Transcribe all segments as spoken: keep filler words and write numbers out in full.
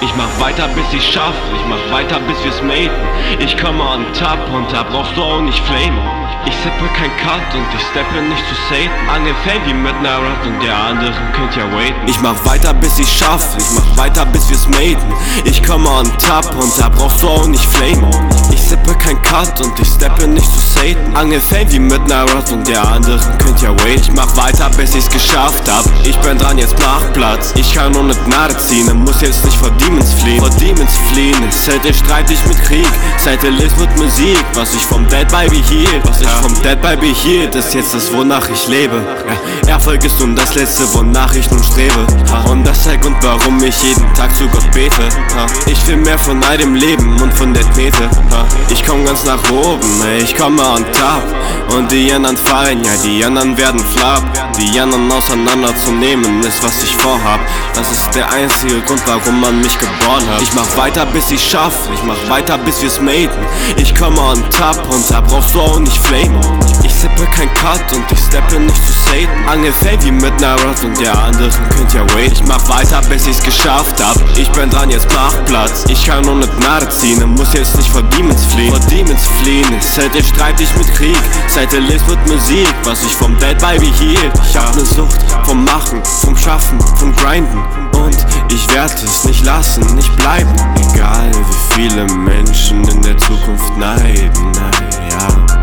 Ich mach weiter bis ich schaff, ich mach weiter bis wir's maten. Ich komme on top und da brauchst du auch nicht flamen. Ich sippe kein Cut und ich steppe nicht zu Satan. Angefällt wie mit ner Rat und der anderen könnt ja waiten. Ich mach weiter bis ich schaff, ich mach weiter bis wir's maten. Ich komme on top und da brauchst du auch nicht flamen. Ich sippe kein Cut und ich steppe nicht zu Satan. Angefällt wie mit ner Rat und der anderen könnt ja waiten. Ich mach weiter bis ich's geschafft hab. Ich bin dran, jetzt mach Platz. Ich kann nur nicht Gnade ziehen, muss jetzt nicht vor Demons fliehen. Vor Demons fliehen, seitdem streit ich mit Krieg. Seitdem lest mit Musik, was ich vom Dead Baby hielt. Was ich vom Dead Baby hielt, ist jetzt das, wonach ich lebe. Ja, Erfolg ist nun das Letzte, wonach ich nun strebe. Und das ist der Grund, warum ich jeden Tag zu Gott bete. Ich will mehr von all dem Leben und von der Knete. Ich komm ganz nach oben, ich komme on top. Und die anderen fallen, ja die anderen werden flop. Die anderen auseinanderzunehmen ist, was ich vorhab. Das ist der einzige Grund, warum man mich geboren hat. Ich mach weiter bis ich schaff, ich mach weiter bis wir's maten. Ich komme on top und da brauchst du auch nicht flamen. Ich sippe kein Cut und ich steppe nicht zu Satan. Angefällt wie mit ner Rat und der anderen könnt ja wait. Ich mach weiter bis ich's geschafft hab. Ich bin dran, jetzt mach Platz. Ich kann nur nicht Gnade ziehen, muss jetzt nicht vor Demons fliehen. Vor Demons fliehen, seitdem streit ich mit Krieg. Seitdem lest mit Musik, was ich vom Dead Baby hielt. Ich hab ne Sucht vom Machen, vom Schaffen, vom Grinden. Und ich werd es nicht lassen, nicht bleiben. Egal wie viele Menschen in der Zukunft neiden, naja.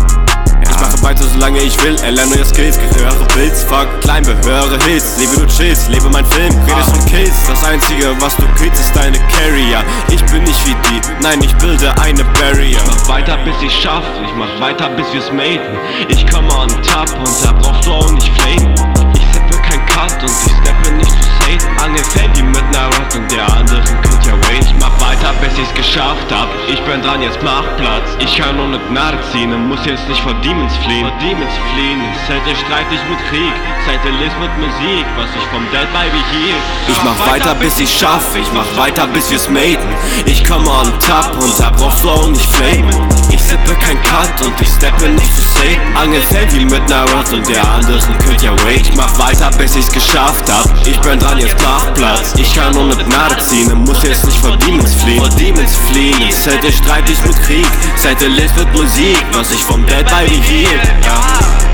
Ich mache weiter, solange ich will, erlerne neue Skills. Höhere Bilds, fuck, klein, behöre Hits. Lebe du chillst, lebe mein Film, redest von Kills. Das einzige, was du kriegst, ist deine Carrier. Ich bin nicht wie die, nein, ich bilde eine Barrier. Ich mach weiter bis ich schaff, ich mach weiter bis wir's maten. Ich komme on top und da brauchst du auch nicht flamen. Ich sippe kein Cut und ich steppe nicht zu Satan. Angefällt wie mit ner Rat und der anderen könnt ja wait. Ich mach weiter bis ich's geschafft hab. Ich bin dran, jetzt mach Platz. Ich kann nur nicht Gnade ziehen, muss jetzt nicht vor Demons fliehen. Vor Demons fliehen, seitdem streit ich mit Krieg. Seitdem lest mit Musik, was ich vom Dead Baby hielt. Ich mach weiter bis ich schaff, ich mach weiter bis wir's maten. Ich komme on top und da brauchst du auch nicht flamen. Ich sippe kein Cut und ich steppe nicht zu Satan. Angefällt wie mit ner Rat und der anderen könnt ja wait. Ich mach weiter bis ich's geschafft hab. Ich bin dran, jetzt mach Platz. Ich kann nur nicht Gnade ziehen, muss jetzt nicht vor Demons fliehen. Vor Demons fliehen, seitdem streit ich mit Krieg. Seitdem lest mit Musik, was ich vom Dead Baby hielt. Ja.